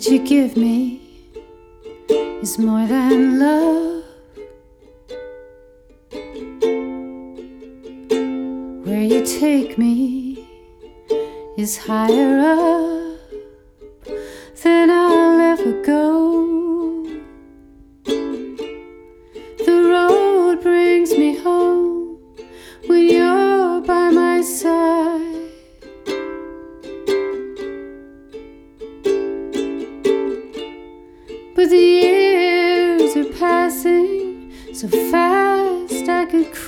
you give me is more than love. Where you take me is higher up than I'll ever go. The road brings me home when you're by my side. But the years are passing so fast I could cry.